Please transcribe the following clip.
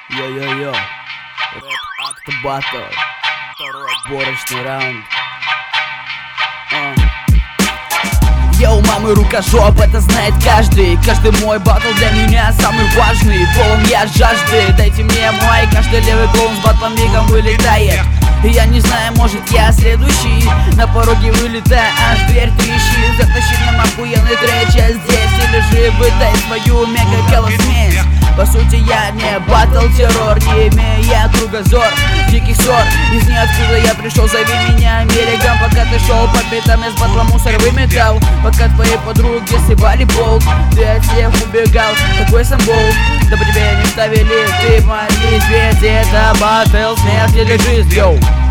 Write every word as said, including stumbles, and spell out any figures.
Йо-йо-йо, рэп акт батл, второй отборочный раунд. а. Йоу, мамы, рукожоп, это знает каждый. Каждый мой батл для меня самый важный. Полон я жажды, дайте мне мой. Каждый левый клоун с батлом мигом вылетает. И я не знаю, может я следующий. На пороге вылетая, аж дверь трещит. Затащи нам охуенный трек, а здесь. Или же выдай свою мега-колосмесь. По сути я не батл террор, не имея кругозор диких ссор. Из ниоткуда я пришел, зови меня Американ. Пока ты шел по пятам, я с батла мусор выметал. Пока твои подруги сыпали болт, ты от всех убегал, какой самбол. Да по тебе не ставили, ты молись, ведь это батл смерти или жизнь, йоу.